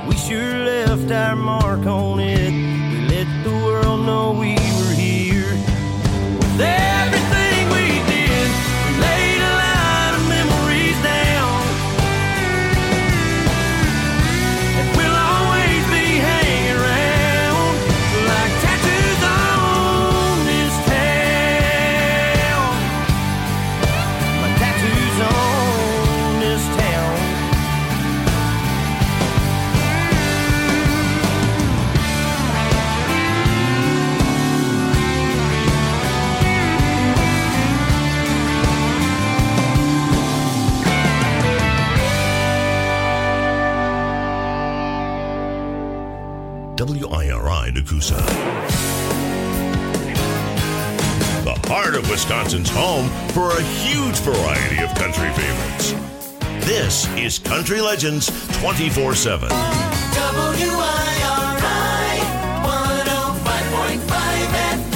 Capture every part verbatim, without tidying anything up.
We sure left our mark on it. We let the world know we were here. With everything we did, we laid a line of memories down. And we'll always be hanging around like tattoos on this town. Like tattoos on this town. W I R I Nakusa. The heart of Wisconsin's home for a huge variety of country favorites. This is Country Legends twenty-four seven. W I R I one oh five point five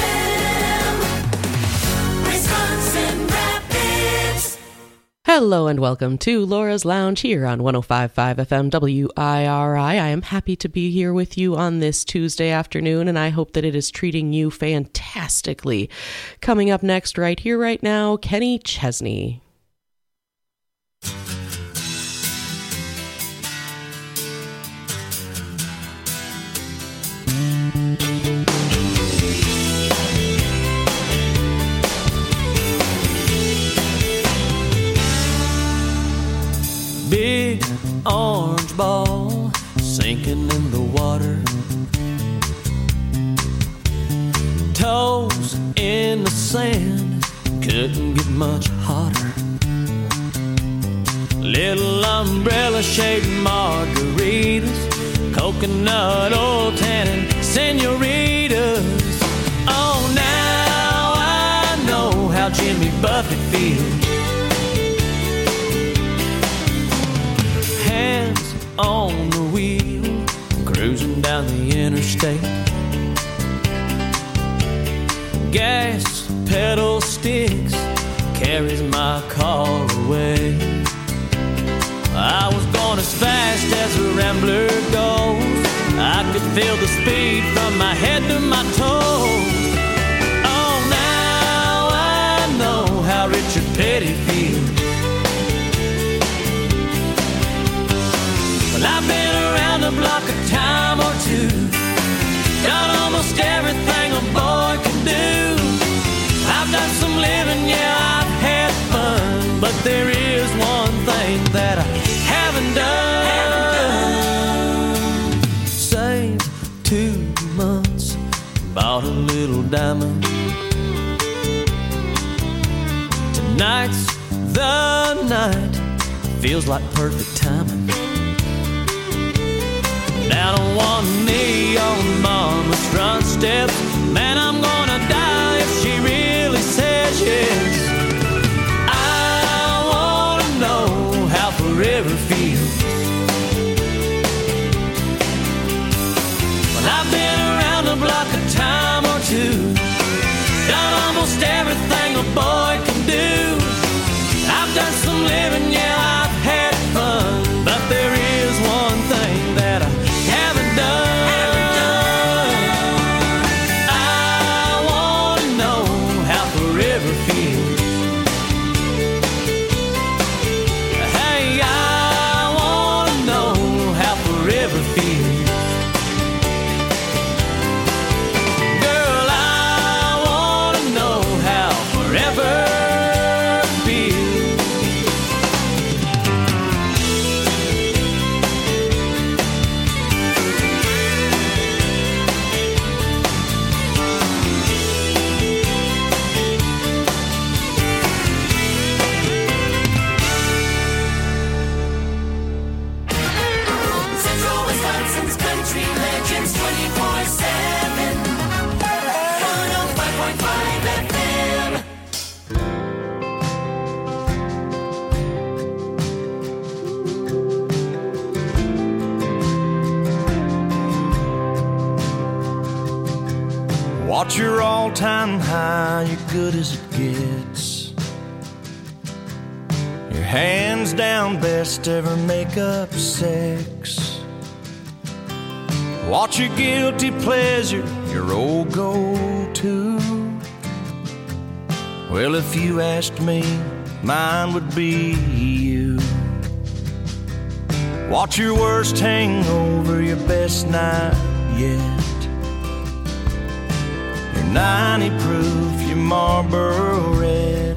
F M, Wisconsin Rapids. Hello and welcome to Laura's Lounge here on one oh five point five F M W I R I. I am happy to be here with you on this Tuesday afternoon, and I hope that it is treating you fantastically. Coming up next, right here, right now, Kenny Chesney. Big orange ball sinking in the water. Toes in the sand, couldn't get much hotter. Little umbrella-shaped margaritas, coconut oil tannin senoritas. Oh, now I know how Jimmy Buffett feels. Hands on the wheel, cruising down the interstate. Gas pedal sticks, carries my car away. I was going as fast as a rambler goes. I could feel the speed from my head to my toes. Oh, now I know how Richard Petty feels. Well, I've been around the block a time or two, done almost everything a boy can do. I've done some living, yeah, I've had fun, but there is one thing that I haven't done. Haven't done. Saved two months, bought a little diamond. Tonight's the night, feels like perfect timing. Down on one knee on mama's front steps, man, I'm gonna die if she really says yes. I wanna know how forever feels. Well, I've been around the block a time or two, done almost everything a boy can do. I've done some living, yeah, I've had fun, but there is one thing that I haven't done. Haven't done. I wanna know how forever feels. Hey, I wanna know how forever feels. Girl, I wanna know how forever feels. Central Wisconsin's Country Legends twenty-four seven, one oh five point five F M. Watch your all-time high, you're good as it gets. Your hands down best ever makeup sex. What's your guilty pleasure, your old go-to? Well, if you asked me, mine would be you. What's your worst hangover, your best night yet? Your ninety proof, your Marlboro Red.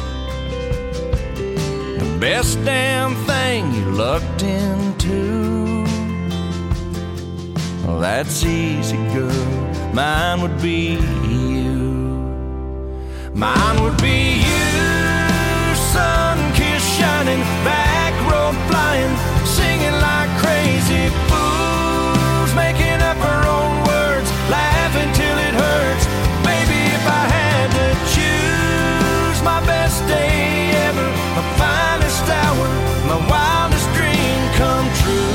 The best damn thing you lucked into. Well, that's easy, girl. Mine would be you. Mine would be you. Sun-kissed, shining, back road flying, singing like crazy fools, making up our own words, laughing till it hurts. Baby, if I had to choose, my best day ever, my finest hour, my wildest dream come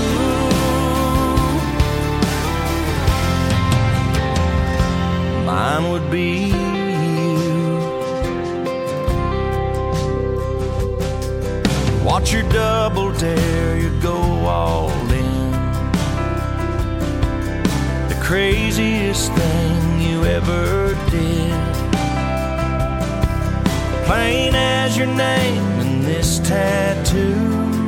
true. Mine would be you. Watch your double dare, you go all in. The craziest thing you ever did. Plain as your name and this tattoo.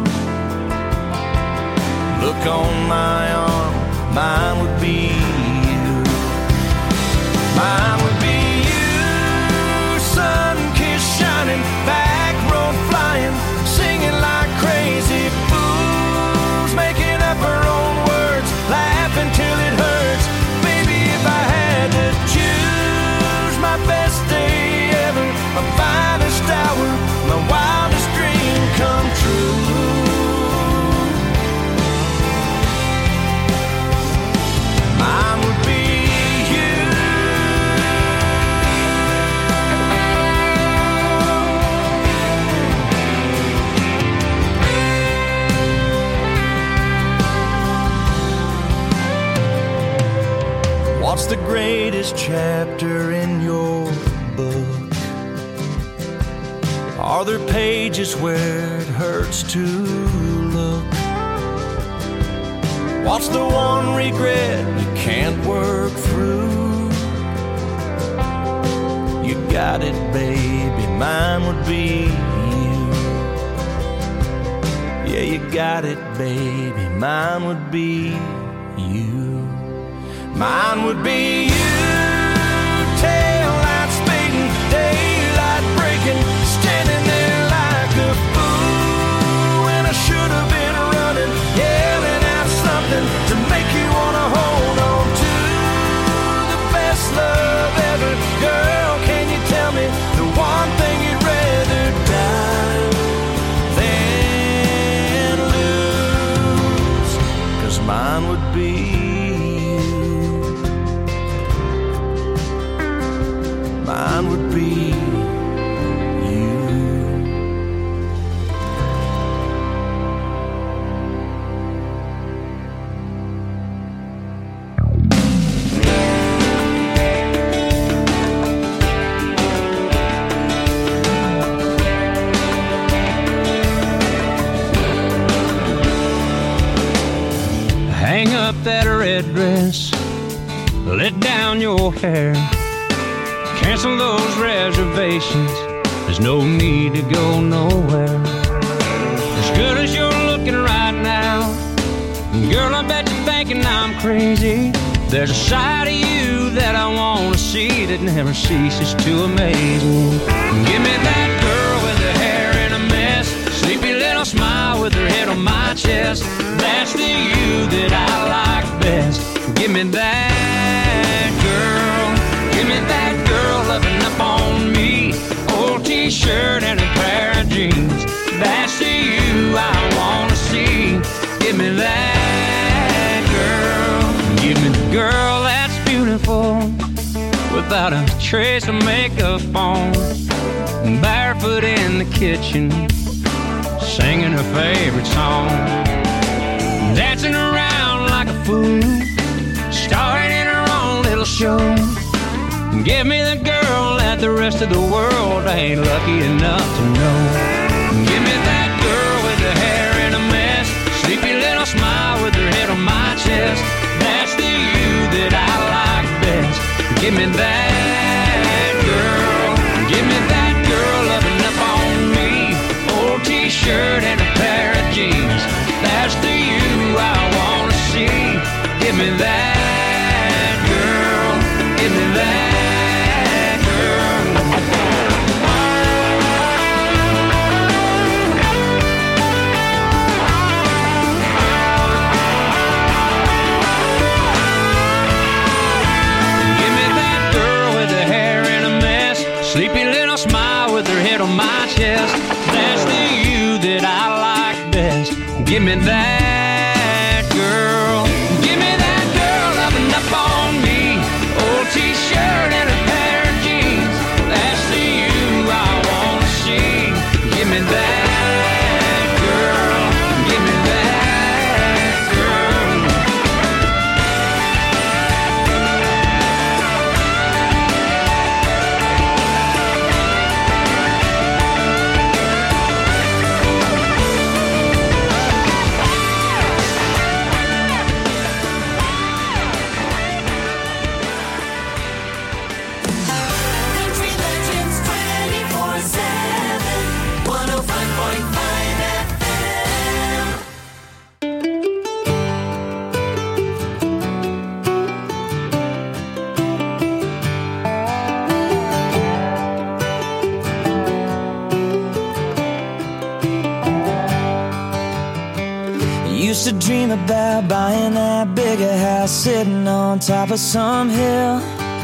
Look on my arm, mine would be you. Mine would be you. Sun-kissed, shining, back road flying, singing like crazy fools, making up our own words, laughing till it hurts. Baby, if I had to choose, my best day ever, my finest hour, my wildest dream come true. Mine would be you. What's the greatest chapter in your book? Are there pages where it hurts to look? What's the one regret you can't work through? You got it, baby, mine would be you. Yeah, you got it, baby, mine would be you. Mine would be you. Tail light speeding, daylight breaking, standing there like a fool when I should have been running, yelling out something to make you wanna hold on to the best love ever. Girl, can you tell me the one thing you'd rather die than lose? 'Cause mine would be, mine would be you. Hang up that red dress, let down your hair, cancel those reservations, there's no need to go nowhere. As good as you're looking right now, girl, I bet you're thinking I'm crazy. There's a side of you that I want to see that never ceases to amaze me. Give me that girl with her hair in a mess, sleepy little smile with her head on my chest. That's the you that I like best. Give me that girl. Give me that girl loving up on me. Old t-shirt and a pair of jeans. That's the you I want to see. Give me that girl. Give me the girl that's beautiful, without a trace of makeup on, barefoot in the kitchen, singing her favorite song, dancing around like a fool, starring in her own little show. Give me the girl that the rest of the world ain't lucky enough to know. Give me that girl with her hair in a mess, sleepy little smile with her head on my chest. That's the on my chest. That's the you that I like best. Give me that girl. Give me that girl loving up on me. Old t-shirt and a pair of jeans. That's the you I wanna see. Give me that girl. Give me that girl. Country Legends twenty-four seven, one oh five point five F M. Used to dream about buying that bigger house, sitting on top of some hill.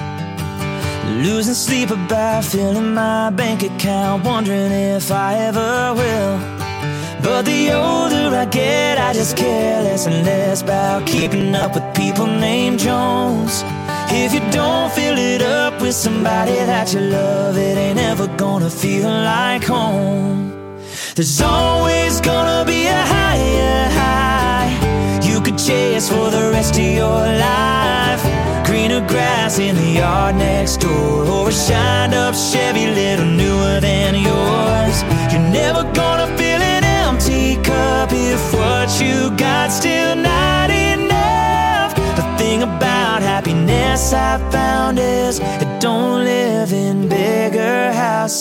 Losing sleep about filling my bank account, wondering if I ever will. But the older I get, I just care less and less about keeping up with people named Jones. If you don't fill it up with somebody that you love, it ain't ever gonna feel like home. There's always gonna be a higher high you could chase for the rest of your life. Greener grass in the yard next door, or a shined up Chevy little newer than yours. You're never gonna fill an empty cup if what you got still not enough. The thing about happiness I found is it don't live in bigger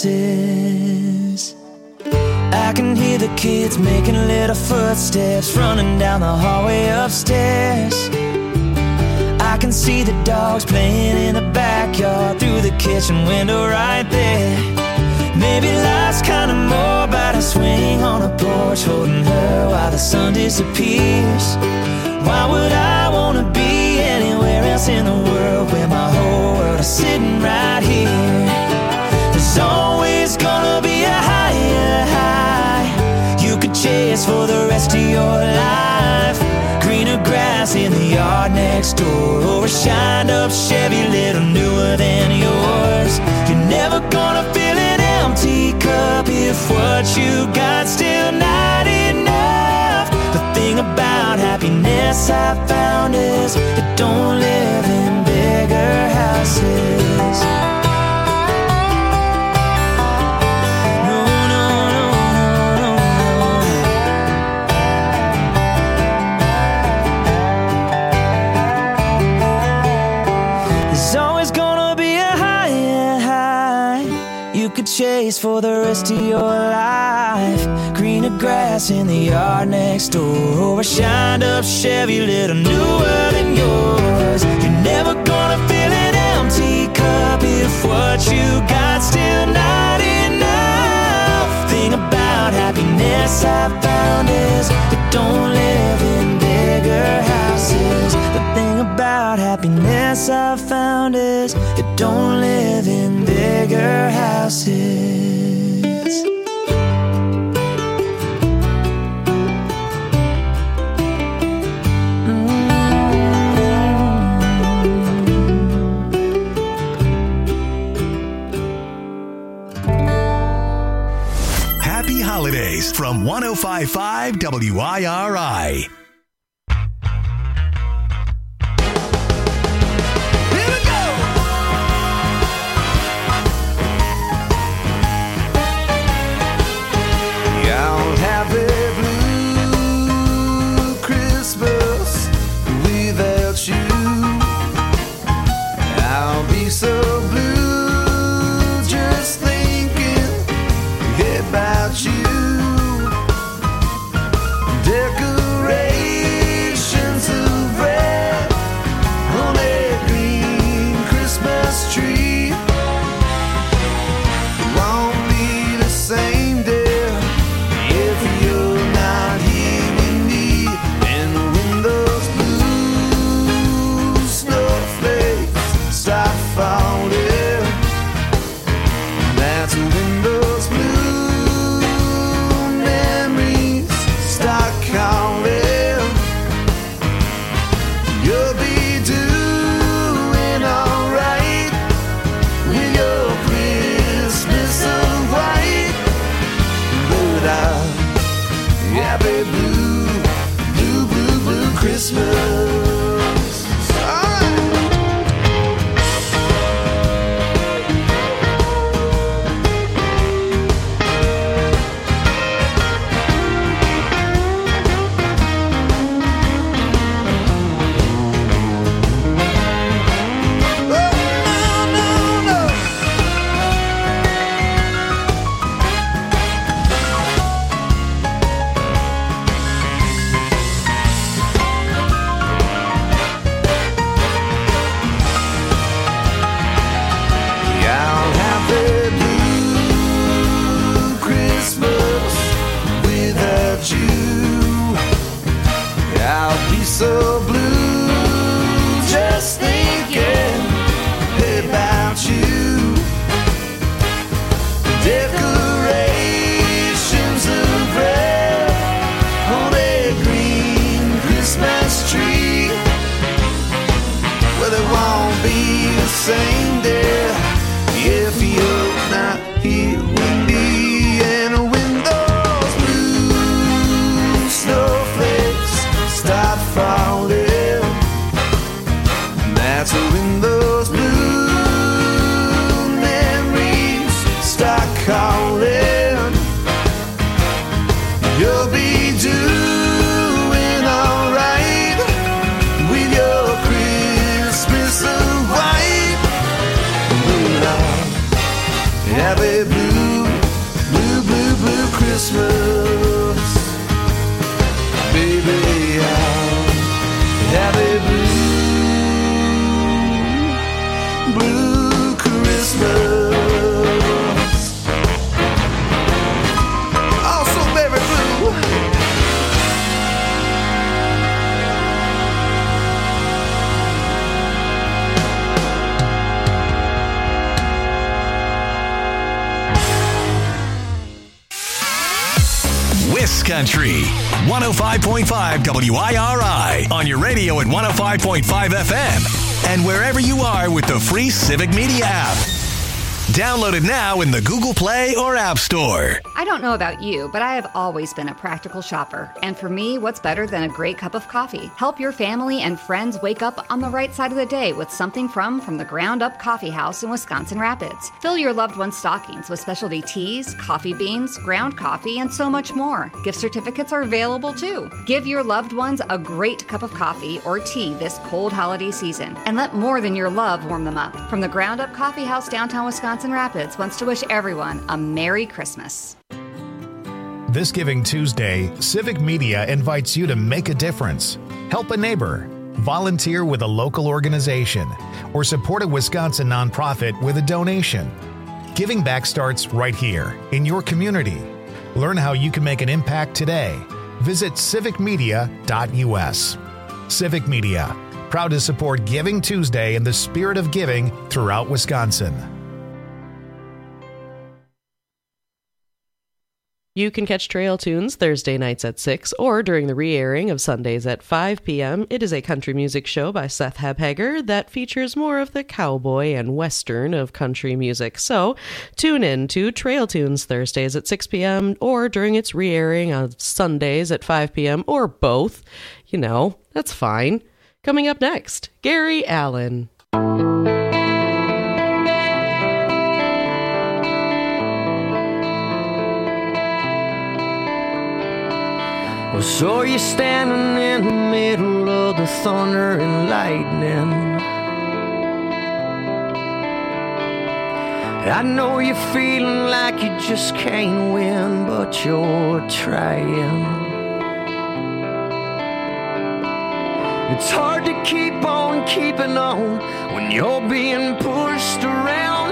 houses. I can hear the kids making little footsteps running down the hallway upstairs. I can see the dogs playing in the backyard through the kitchen window right there. Maybe life's kinda more about a swing on a porch, holding her while the sun disappears. Why would I wanna be anywhere else in the world where my whole world is sitting right here? There's always gonna be a higher high you could chase for the rest of your life. Greener grass in the yard next door, or a shined up Chevy little newer than yours. You're never gonna fill an empty cup if what you got still not enough. The thing about happiness I found is it don't live in bigger houses. No, no, no, no, no, no. There's always gonna be a higher high you could chase for the rest of your life. Greener grass in the yard next door, or a shined up Chevy little newer than yours. You're never gonna fill an empty cup if what you got still not enough. Thing about happiness I found is it don't live in bigger houses. The thing about happiness I found is it don't live in bigger houses. Happy holidays from one oh five point five W I R I. Here we go! I'll have a blue Christmas without you. I'll be so blue just thinking about you. Decorations of red on a green Christmas tree. Won't be the same day if you're not here with me. And when those blue You'll be doing alright with your Christmas of white. But I'm happy blue, blue, blue, blue Christmas. So blue, just thinking about you. Decorations of red on a green Christmas tree. Well, it won't be the same day if you're not here with me. And when those blue snowflakes start falling, that's when those blue memories start calling. You'll be doing alright with your Christmas of white. Love, happy blue, blue, blue, blue Christmas. Baby, happy blue, blue Christmas. Also baby blue. Wiss Country, one oh five point five W I R I, on your radio at one oh five point five F M, and wherever you are with the free Civic Media app. Download it now in the Google Play or App Store. I don't know about you, but I have always been a practical shopper. And for me, what's better than a great cup of coffee? Help your family and friends wake up on the right side of the day with something from From the Ground Up Coffee House in Wisconsin Rapids. Fill your loved one's stockings with specialty teas, coffee beans, ground coffee, and so much more. Gift certificates are available too. Give your loved ones a great cup of coffee or tea this cold holiday season, and let more than your love warm them up. From the Ground Up Coffee House, downtown Wisconsin Rapids, wants to wish everyone a Merry Christmas. This Giving Tuesday, Civic Media invites you to make a difference, help a neighbor, volunteer with a local organization, or support a Wisconsin nonprofit with a donation. Giving back starts right here in your community. Learn how you can make an impact today. Visit civic media dot U S. Civic Media, proud to support Giving Tuesday in the spirit of giving throughout Wisconsin. You can catch Trail Tunes Thursday nights at six or during the re-airing of Sundays at five p.m. It is a country music show by Seth Hebhager that features more of the cowboy and western of country music. So tune in to Trail Tunes Thursdays at six p.m. or during its re-airing on Sundays at five p.m. or both. You know, that's fine. Coming up next, Gary Allan. Well, so you're standing in the middle of the thunder and lightning. I know you're feeling like you just can't win, but you're trying. It's hard to keep on keeping on when you're being pushed around.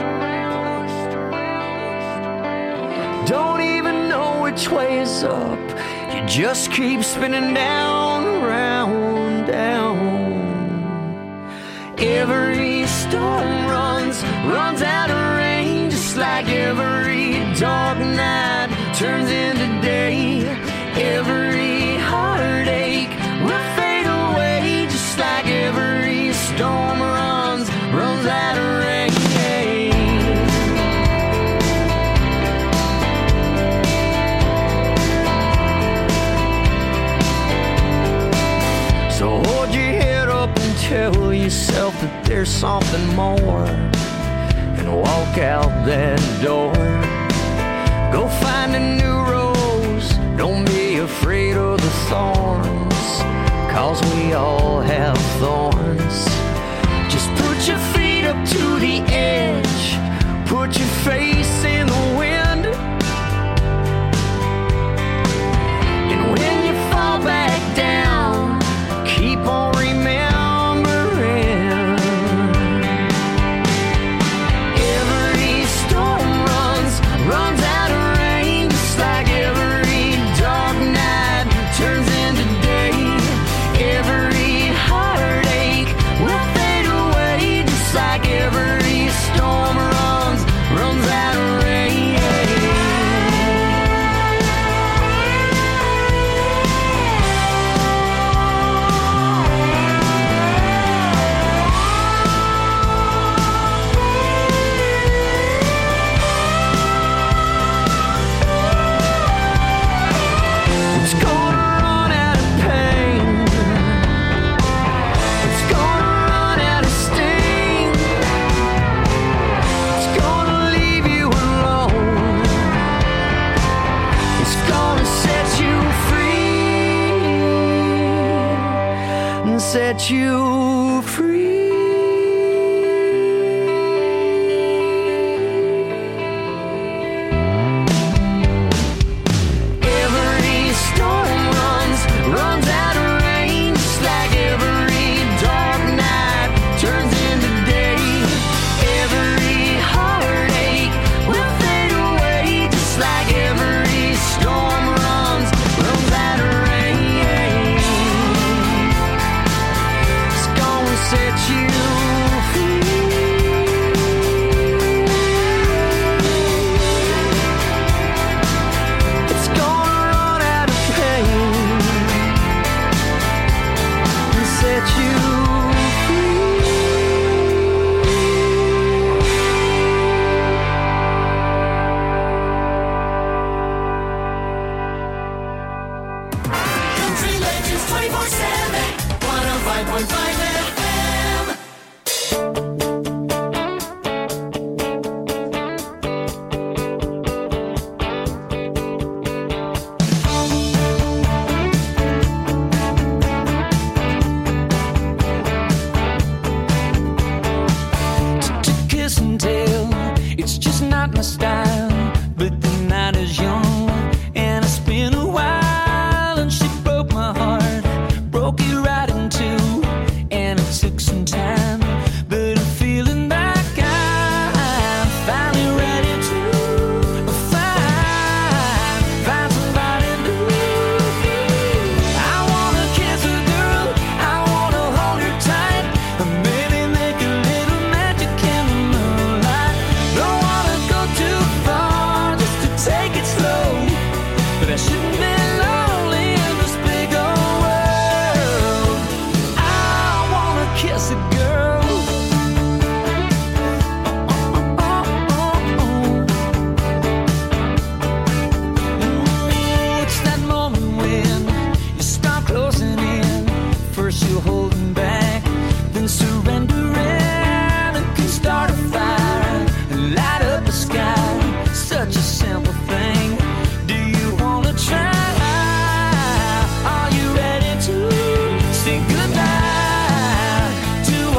Don't even know which way is up. You just keep spinning down, round, down. Every storm runs, runs out of rain, just like every dark night turns into day. Every heartache will fade away, just like yourself that there's something more and walk out that door. Go find a new rose, don't be afraid of the thorns, 'cause we all have thorns. Just put your feet up to the edge, put your face in the wind, and when you fall back down, keep on remembering. Every storm runs, runs out of rain, just like every dark night turns into day. Every heartache will fade away, just like every storm runs, runs out of rain. It's gonna run out of pain, it's gonna run out of sting, it's gonna leave you alone, it's gonna set you free, and set you free. Every storm runs, runs out of rain, just like every dark night turns into day. Every heartache will fade away, just like every storm runs, runs out of rain. It's gonna set you free. It's gonna run out of pain and set you Country Legends twenty-four seven, one oh five point five F M. to kiss and tell. It's just not my style, but the night is young and it's been a while, and she broke my heart, broke it right in two, and it took some time, but I'm feeling like I'm finally ready to find, find somebody new. I wanna kiss a girl, I wanna hold her tight, and maybe make a little magic in the moonlight. Don't wanna go too far, just to take it slow, but I shouldn't be lonely in this big old world. I wanna kiss a girl. Oh, oh, oh, oh. It's that moment when you start closing in. First you're holding back, then surrendering, and can start a fire and light up the sky. Such a simple thing. Do you wanna try? Are you ready to say goodbye to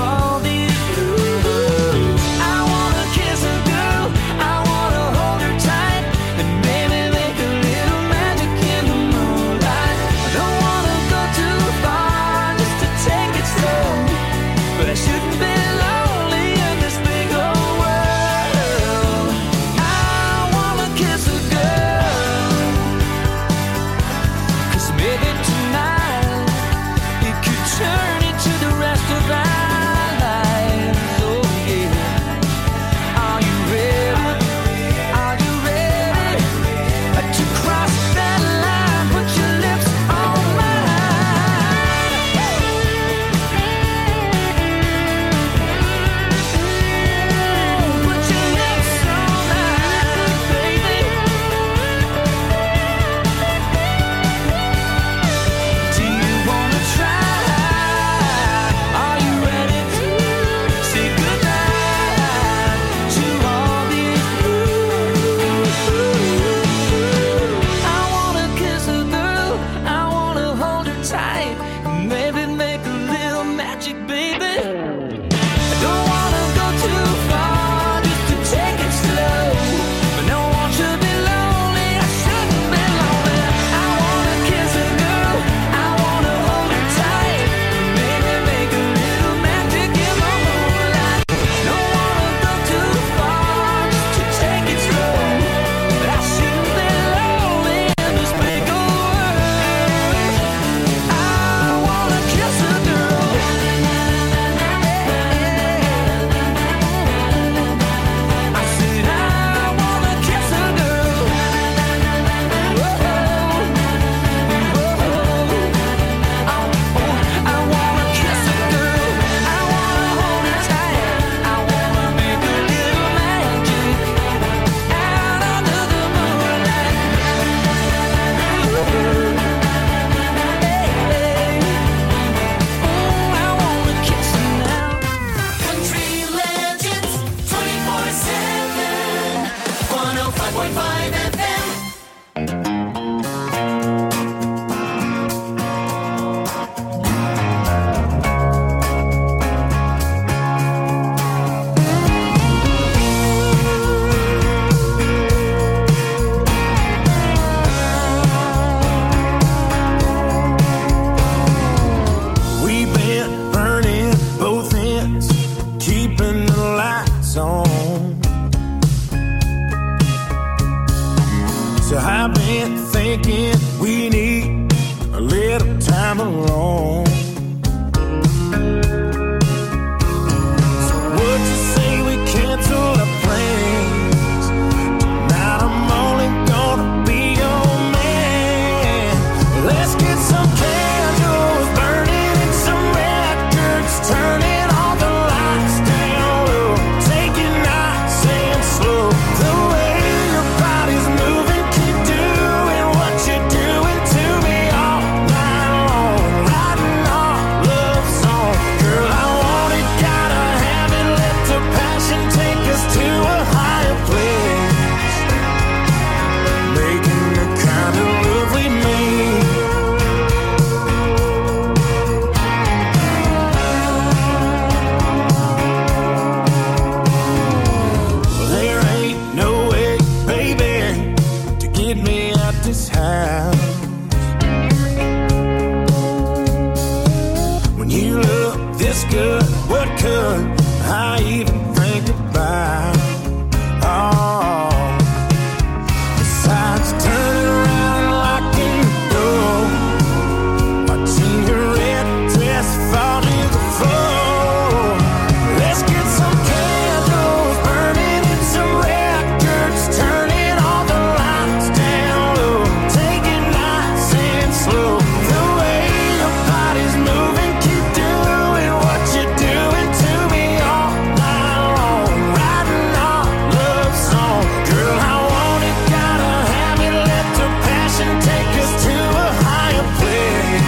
this good, what could I even think about? Oh, besides turning around and locking the door, watching your red dress fall to the floor. Let's get some candles burning and some records turning, all the lights down low, take it nice and slow. The way your body's moving, keep doing what you're doing to me all night long, writing our love song. Girl, I want it, gotta have it, let the passion take us to a higher place,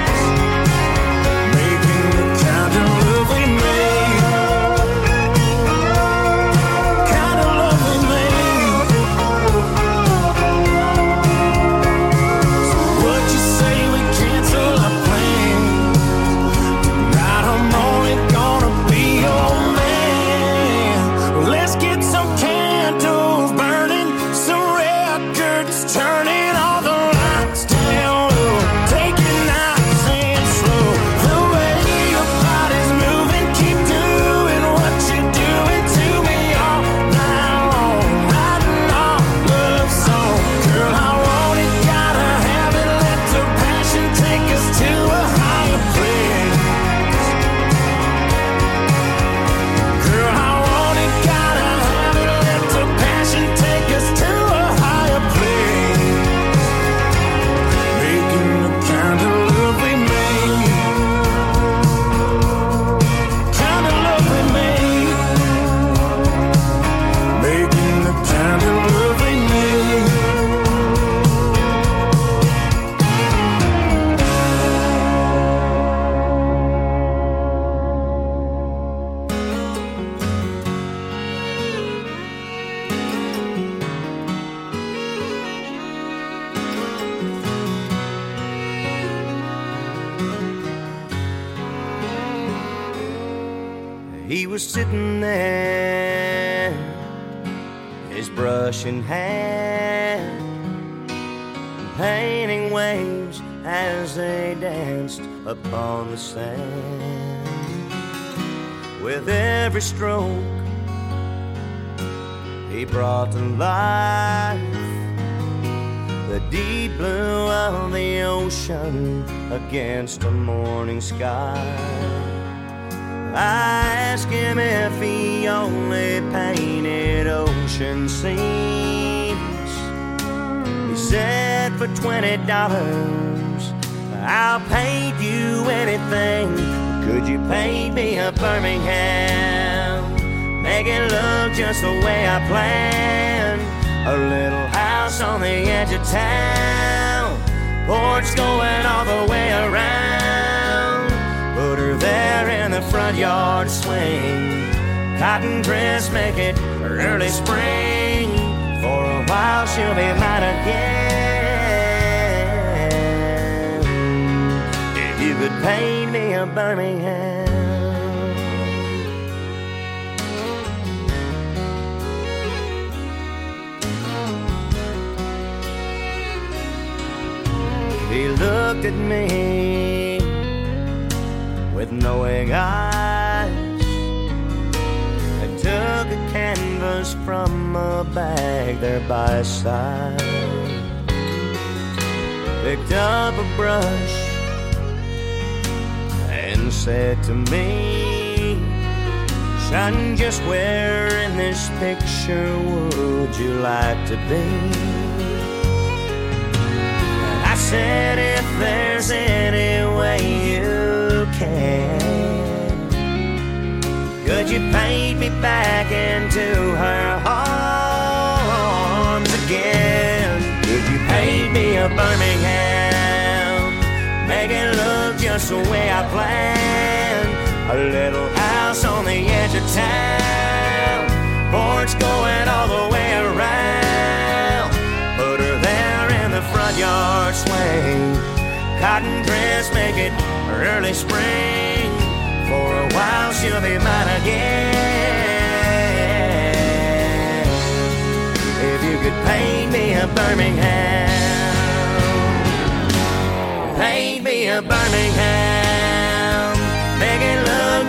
making the kind of love we made, kind of love we made. So what you say we cancel our plans? Tonight I'm only gonna be your man. Let's get some candles burning, some records turning, all the lights down low, take it nice and slow. The way your body's moving, keep doing what you're doing to me all night long, writing our love song. Girl, I want it, gotta have it, let the passion take us to a higher place. Girl, I want it, gotta have it, let the passion take us to a higher place, making the kind of love we made, kind of love we made, making the kind of love we made. He was sitting there, his brush in hand, painting waves as they danced upon the sand. With every stroke, he brought to life the deep blue of the ocean against a morning sky. I asked him if he only painted ocean scenes. He said, for twenty dollars, I'll paint you anything. Could you paint me a Birmingham? Make it look just the way I planned. A little house on the edge of town, porch going all the way around. Put her there in the front yard swing, cotton dress, make it early spring. For a while she'll be mine again. If you could paint me a Birmingham. He looked at me with knowing eyes and took a canvas from a bag there by his side. Picked up a brush and said to me, son, just where in this picture would you like to be? I said, if there's any way you can, could you paint me back into her arms again? Could you paint me a Birmingham? Make it look just the way I planned. A little house on the edge of town, porch going all the way around. Put her there in the front yard swing, cotton dress, make it early spring. For a while she'll be mine again. If you could paint me a Birmingham, paint me a Birmingham, make it look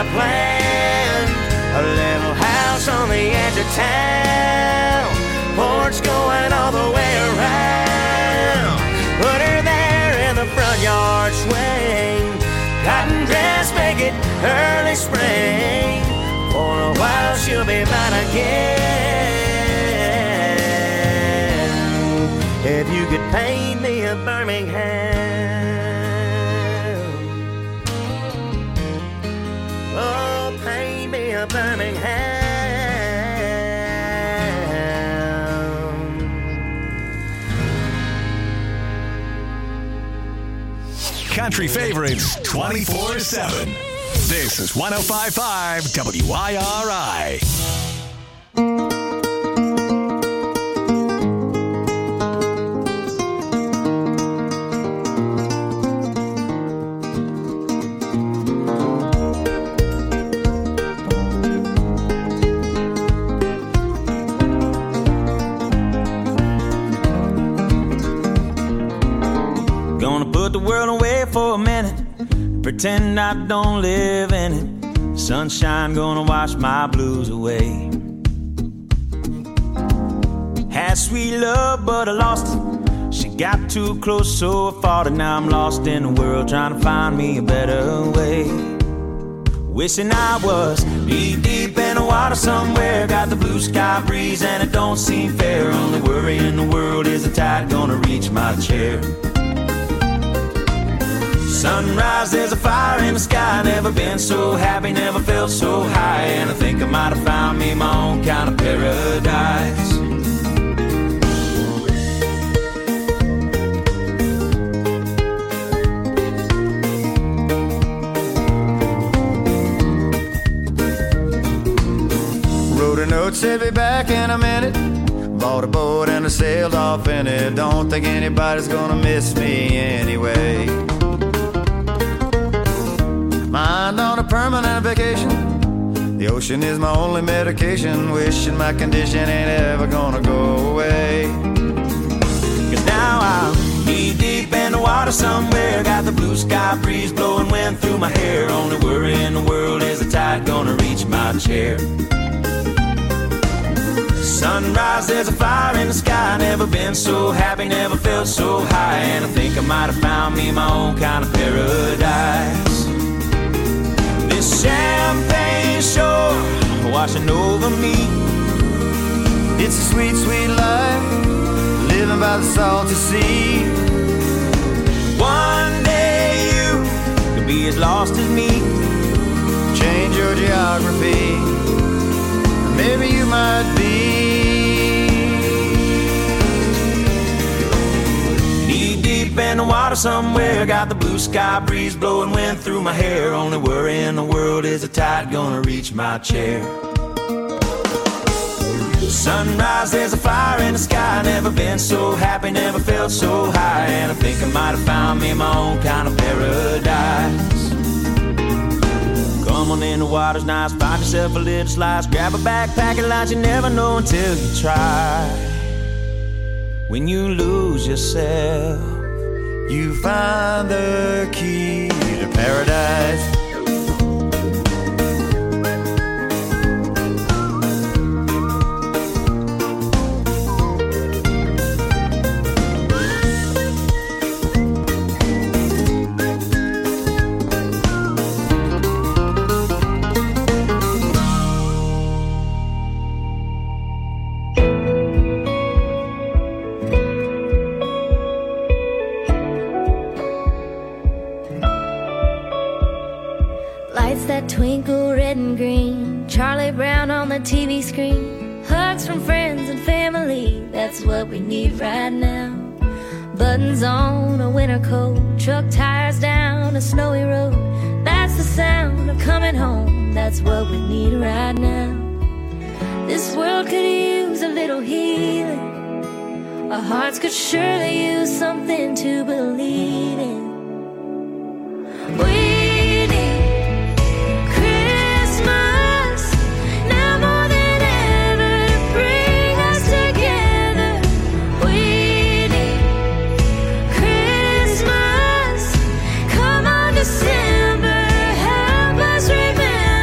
I planned. A little house on the edge of town, porch going all the way around. Put her there in the front yard swing, cotton dress, make it early spring. For a while she'll be mine again. If you could paint me a Birmingham, oh, paint me a Birmingham. Country favorites twenty-four seven. This is one oh five point five W I R I. Gonna put the world away for a minute, pretend I don't live in it. Sunshine gonna wash my blues away. Had sweet love, but I lost it. She got too close, so I fought it. Now I'm lost in the world, trying to find me a better way. Wishing I was deep, deep in the water somewhere. Got the blue sky breeze and it don't seem fair. Only worry in the world is the tide gonna reach my chair. Sunrise, there's a fire in the sky. Never been so happy, never felt so high. And I think I might have found me my own kind of paradise. Wrote a note, said be back in a minute. Bought a boat and I sailed off in it. Don't think anybody's gonna miss me anyway. Mind on a permanent vacation. The ocean is my only medication. Wishing my condition ain't ever gonna go away. Cause now I'm knee deep in the water somewhere. Got the blue sky breeze blowing wind through my hair. Only worry in the world is the tide gonna reach my chair. Sunrise, there's a fire in the sky. Never been so happy, never felt so high. And I think I might have found me my own kind of paradise. Champagne shore washing over me. It's a sweet, sweet life, living by the salty sea. One day you could be as lost as me. Change your geography, maybe you might be. Knee deep in the water somewhere. Got the blue sky breeze blowing wind through my hair. Only worry in the world is the tide gonna reach my chair. Sunrise, there's a fire in the sky. Never been so happy, never felt so high. And I think I might have found me my own kind of paradise. Come on in, the water's nice. Find yourself a little slice. Grab a backpack and lunch. You never know until you try. When you lose yourself, you find the key to paradise. Twinkle red and green, Charlie Brown on the T V screen, hugs from friends and family, that's what we need right now. Buttons on a winter coat, truck tires down a snowy road, that's the sound of coming home, that's what we need right now. This world could use a little healing, our hearts could surely use something to believe in. We December, help us remember.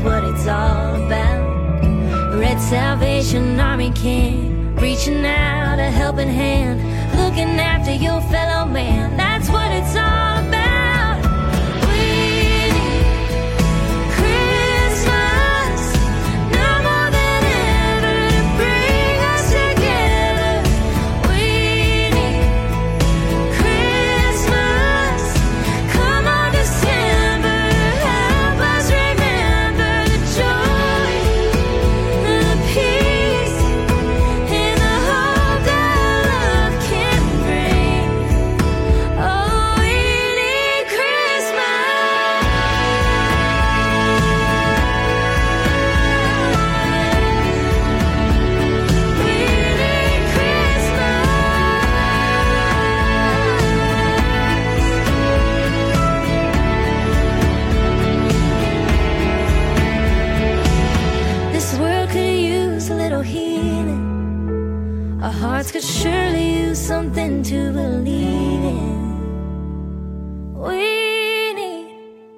what it's all about. Red Salvation Army camp, reaching out a helping hand, looking after your fellow man. That's what it's all about. Could surely use something to believe in. We need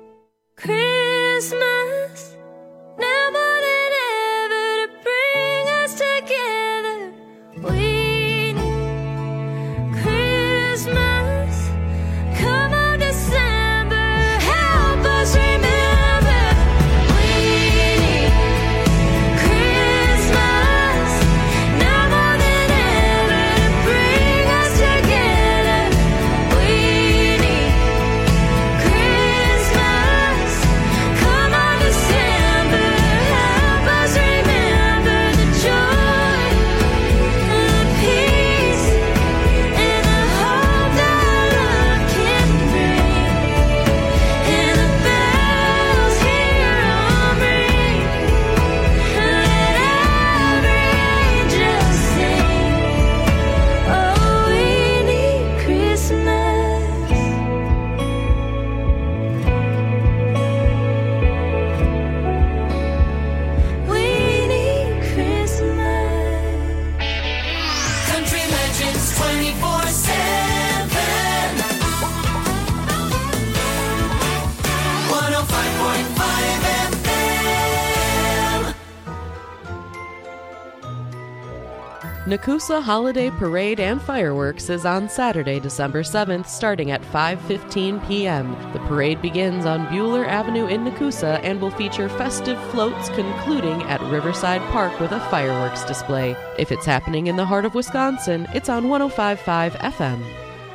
Christmas now more than ever to bring us together. We need Christmas. Come on, December, help us remember. Nakusa Holiday Parade and Fireworks is on Saturday, December seventh, starting at five fifteen p.m. The parade begins on Bueller Avenue in Nakusa and will feature festive floats concluding at Riverside Park with a fireworks display. If it's happening in the heart of Wisconsin, it's on one oh five point five F M.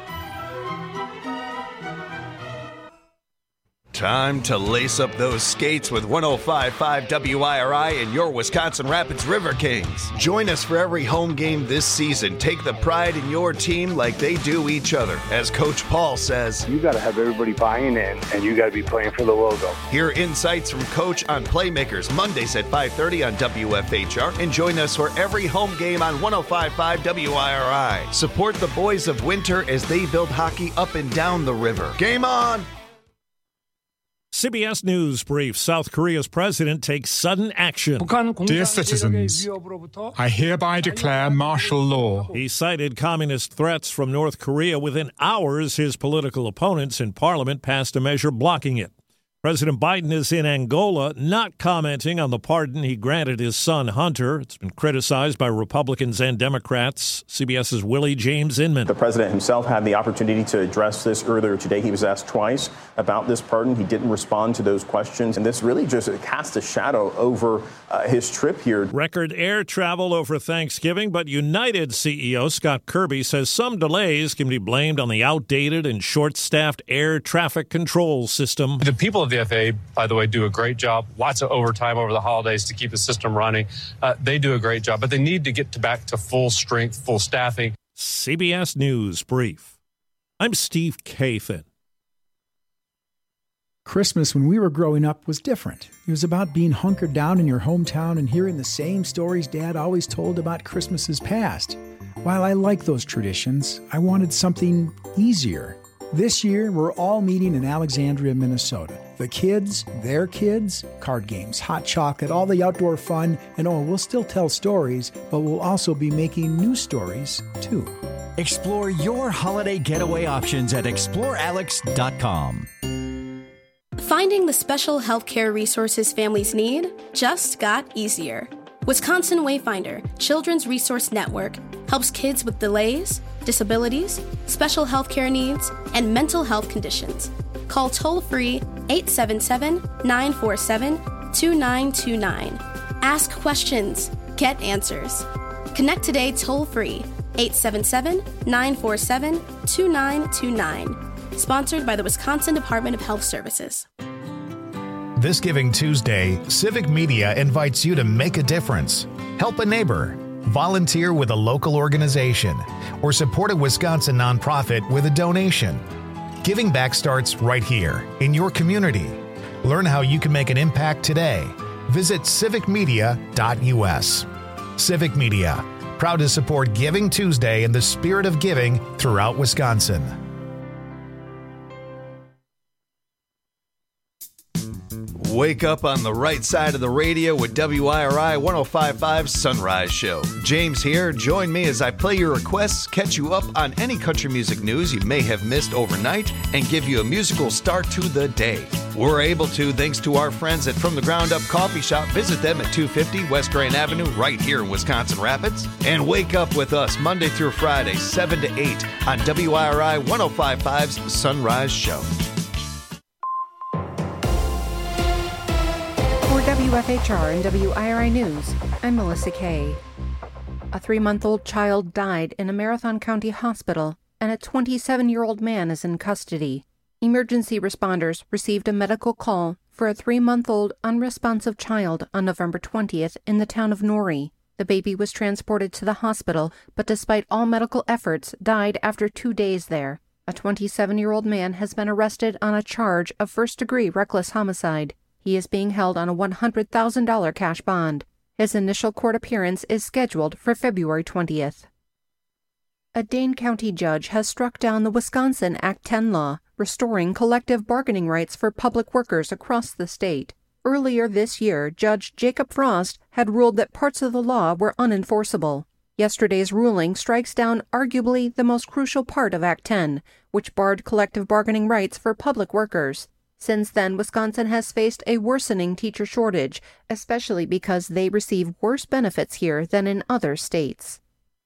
Time to lace up those skates with one oh five point five W I R I and your Wisconsin Rapids River Kings. Join us for every home game this season. Take the pride in your team like they do each other. As Coach Paul says, you got to have everybody buying in, and you got to be playing for the logo. Hear insights from Coach on Playmakers Mondays at five thirty on W F H R, and join us for every home game on one oh five point five W I R I. Support the boys of winter as they build hockey up and down the river. Game on! C B S News brief. South Korea's president takes sudden action. Dear citizens, I hereby declare martial law. He cited communist threats from North Korea. Within hours, his political opponents in parliament passed a measure blocking it. President Biden is in Angola, not commenting on the pardon he granted his son, Hunter. It's been criticized by Republicans and Democrats. CBS's Willie James Inman. The president himself had the opportunity to address this earlier today. He was asked twice about this pardon. He didn't respond to those questions, and this really just cast a shadow over uh, his trip here. Record air travel over Thanksgiving, but United C E O Scott Kirby says some delays can be blamed on the outdated and short-staffed air traffic control system. The people of the F A A, by the way, do a great job. Lots of overtime over the holidays to keep the system running. Uh, they do a great job, but they need to get to back to full strength, full staffing. C B S News Brief. I'm Steve Kathan. Christmas when we were growing up was different. It was about being hunkered down in your hometown and hearing the same stories Dad always told about Christmases past. While I like those traditions, I wanted something easier. This year, we're all meeting in Alexandria, Minnesota. The kids, their kids, card games, hot chocolate, all the outdoor fun, and oh, we'll still tell stories, but we'll also be making new stories, too. Explore your holiday getaway options at explore alex dot com. Finding the special healthcare resources families need just got easier. Wisconsin Wayfinder Children's Resource Network helps kids with delays, disabilities, special healthcare needs, and mental health conditions. Call toll-free eight seven seven, nine four seven, two nine two nine. Ask questions. Get answers. Connect today toll-free eight seven seven, nine four seven, two nine two nine. Sponsored by the Wisconsin Department of Health Services. This Giving Tuesday, Civic Media invites you to make a difference. Help a neighbor, volunteer with a local organization, or support a Wisconsin nonprofit with a donation. Giving back starts right here, in your community. Learn how you can make an impact today. Visit civic media dot u s. Civic Media, proud to support Giving Tuesday in the spirit of giving throughout Wisconsin. Wake up on the right side of the radio with W I R I one oh five point five Sunrise Show. James here. Join me as I play your requests, catch you up on any country music news you may have missed overnight, and give you a musical start to the day. We're able to thanks to our friends at From the Ground Up Coffee Shop. Visit them at two fifty West Grand Avenue right here in Wisconsin Rapids. And wake up with us Monday through Friday, seven to eight on W I R I one oh five point five's Sunrise Show. For W F H R and W I R I News, I'm Melissa Kay. A three-month-old child died in a Marathon County hospital, and a twenty-seven-year-old man is in custody. Emergency responders received a medical call for a three-month-old unresponsive child on November twentieth in the town of Norrie. The baby was transported to the hospital, but despite all medical efforts, died after two days there. A twenty-seven-year-old man has been arrested on a charge of first-degree reckless homicide. He is being held on a one hundred thousand dollars cash bond. His initial court appearance is scheduled for February twentieth. A Dane County judge has struck down the Wisconsin Act ten law, restoring collective bargaining rights for public workers across the state. Earlier this year, Judge Jacob Frost had ruled that parts of the law were unenforceable. Yesterday's ruling strikes down arguably the most crucial part of Act ten, which barred collective bargaining rights for public workers. Since then, Wisconsin has faced a worsening teacher shortage, especially because they receive worse benefits here than in other states.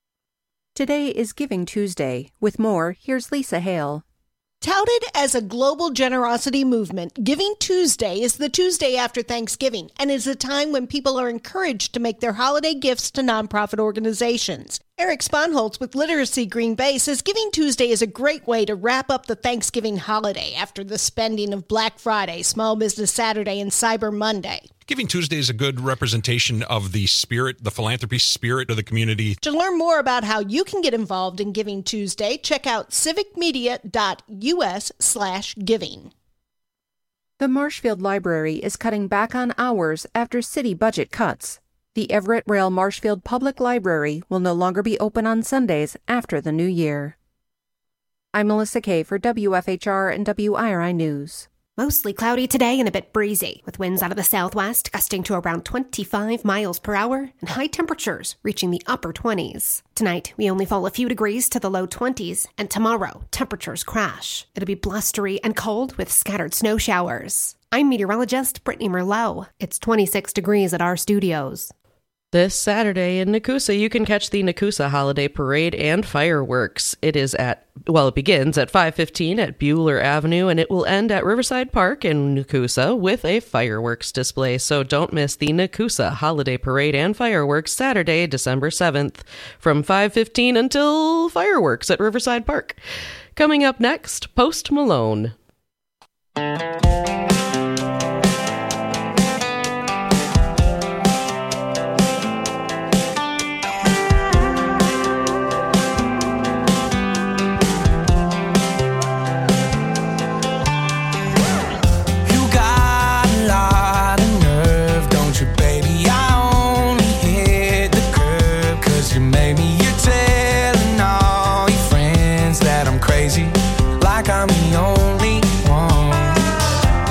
Today is Giving Tuesday. With more, here's Lisa Hale. Touted as a global generosity movement, Giving Tuesday is the Tuesday after Thanksgiving and is a time when people are encouraged to make their holiday gifts to nonprofit organizations. Eric Sponholtz with Literacy Green Bay says Giving Tuesday is a great way to wrap up the Thanksgiving holiday after the spending of Black Friday, Small Business Saturday, and Cyber Monday. Giving Tuesday is a good representation of the spirit, the philanthropy spirit of the community. To learn more about how you can get involved in Giving Tuesday, check out civicmedia.us slash giving. The Marshfield Library is cutting back on hours after city budget cuts. The Everett Rail Marshfield Public Library will no longer be open on Sundays after the new year. I'm Melissa Kay for W F H R and W I R I News. Mostly cloudy today and a bit breezy, with winds out of the southwest gusting to around twenty-five miles per hour and high temperatures reaching the upper twenties. Tonight, we only fall a few degrees to the low twenties, and tomorrow, temperatures crash. It'll be blustery and cold with scattered snow showers. I'm meteorologist Brittany Merlot. It's twenty-six degrees at our studios. This Saturday in Nakusa, you can catch the Nakusa Holiday Parade and fireworks. It is at, well, it begins at five fifteen at Bueller Avenue, and it will end at Riverside Park in Nakusa with a fireworks display. So don't miss the Nakusa Holiday Parade and fireworks Saturday, December seventh, from five fifteen until fireworks at Riverside Park. Coming up next, Post Malone. Like I'm the only one.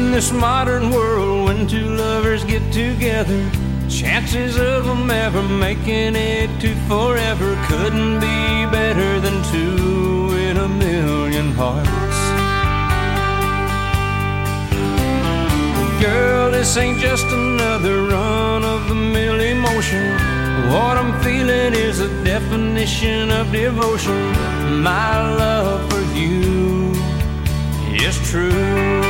In this modern world, when two lovers get together, chances of them ever making it to forever couldn't be better than two in a million hearts. Girl, this ain't just another run-of-the-mill emotion. What I'm feeling is a definition of devotion. My love for you is true.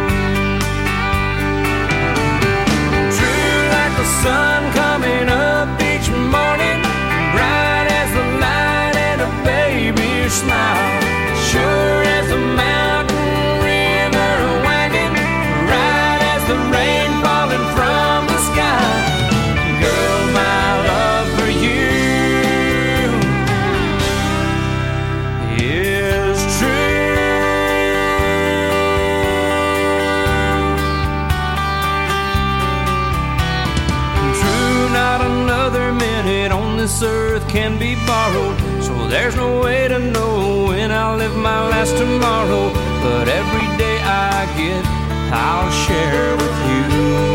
True like the sun coming up each morning, bright as the light and a baby's smile, sure as a mountain river winding, right as the rain falling from the sky. Girl, my love for you is true. True, not another minute on this earth can be borrowed, so there's no way to know when I'll live my last tomorrow. But every day I get, I'll share with you.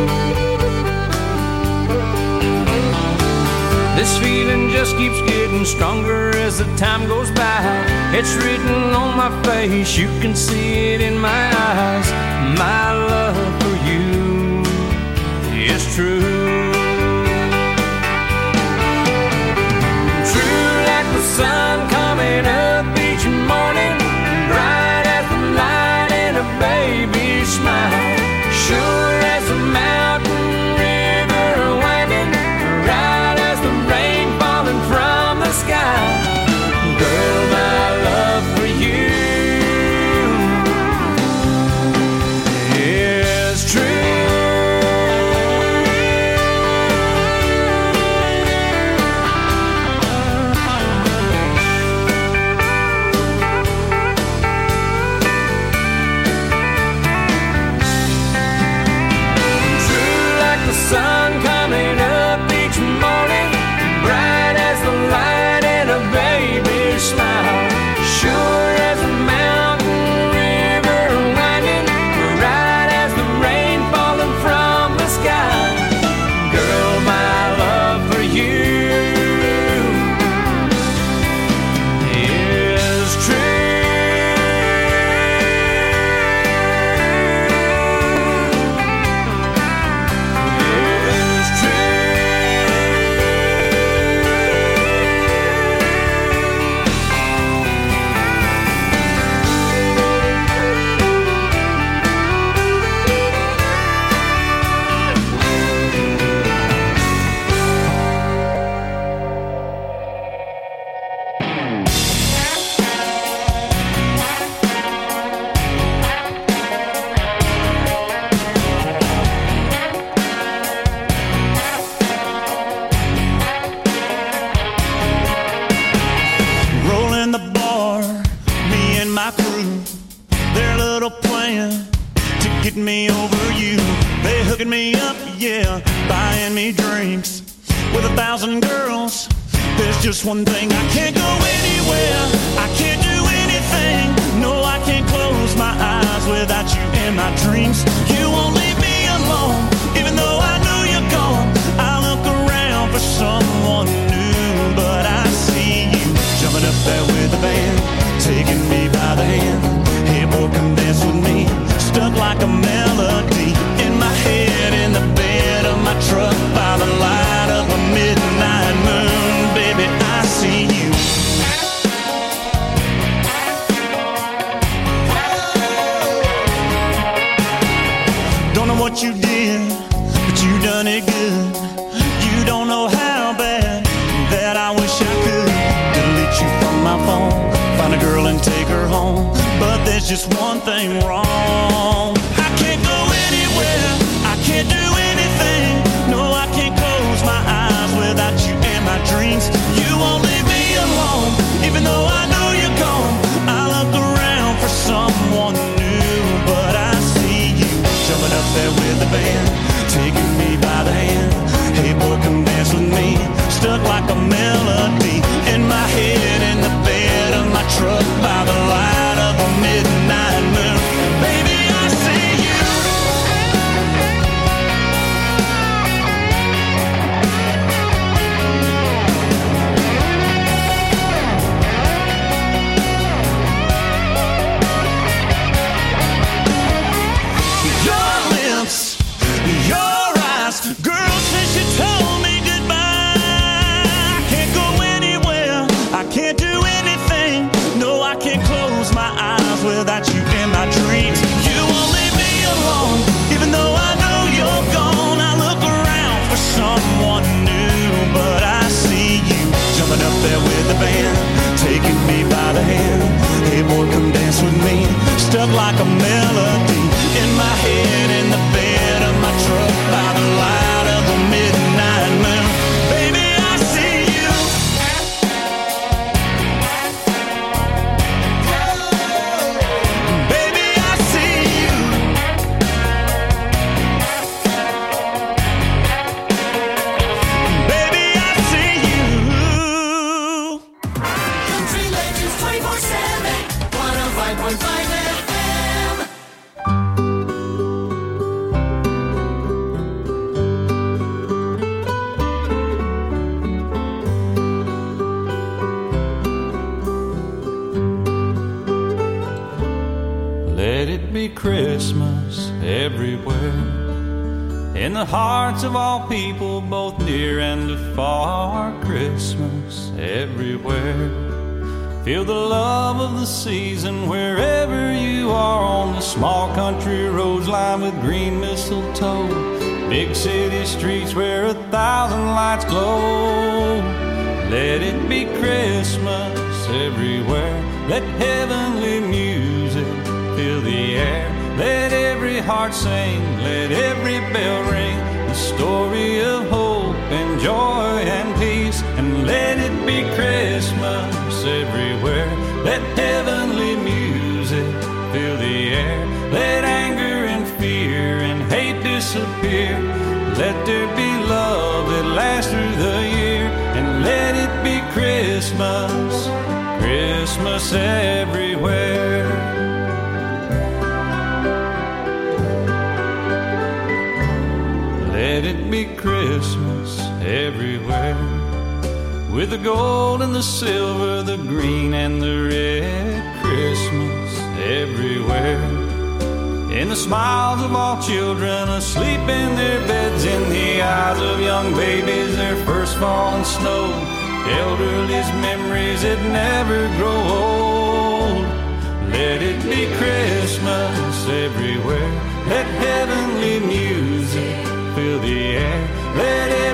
This feeling just keeps getting stronger as the time goes by. It's written on my face, you can see it in my eyes. My love for you is true. True like the sun coming up each morning, bright as the light and a baby's smile, sure as a mountain river winding, right as the rain falling from the sky. Girl, my love for you is true. Sun coming up each morning, bright as the light and a baby's smile, sure as a mountain river winding, right as the rain falling from the sky. Girl, my love for you is true. Rolling the bar, me and my crew, their little plan to get me over you. They hooking me up, yeah, buying me drinks with a thousand girls. There's just one thing, I can't go anywhere, I can't do anything. No, I can't close my eyes without you in my dreams. You won't leave me alone, even though I know you're gone. I look around for someone new, but I see you jumping up there with the band, taking me by the hand. Hey boy, come dance with me, stuck like a melody in my head, in the bed of my truck, by the light of a midnight moon. Baby, I see you. Don't know what you did, but you done it good. You don't know how bad that I wish I could delete you from my phone, find a girl and take her home. But there's just one thing wrong, I can't go anywhere, I can't do anything. No, I can't close my eyes without you in my dreams. You won't leave me alone, even though I know you're gone. I look around for someone new, but I see you jumping up there with the band, taking me by the hand. Hey boy, come dance with me, stuck like a melody in my head, in the bed of my truck, by the light of a midnight moon. Baby, I see everywhere. In the hearts of all people, both near and afar, Christmas everywhere. Feel the love of the season wherever you are, on the small country roads lined with green mistletoe, big city streets where a thousand lights glow. Let it be Christmas everywhere. Let heavenly music fill the air. Let every heart sing, let every bell ring, the story of hope and joy and peace. And let it be Christmas everywhere. Let heavenly music fill the air. Let anger and fear and hate disappear. Let there be love that lasts through the year. And let it be Christmas, Christmas everywhere. Let it be Christmas everywhere. With the gold and the silver, the green and the red, Christmas everywhere. In the smiles of all children asleep in their beds, in the eyes of young babies, their first falling snow, elderly's memories that never grow old. Let it be Christmas everywhere. Let heavenly music fill the air. Let